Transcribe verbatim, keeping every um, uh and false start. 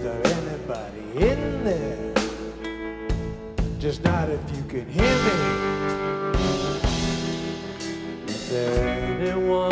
there anybody in there? Just not if you can hear me. Is there anyone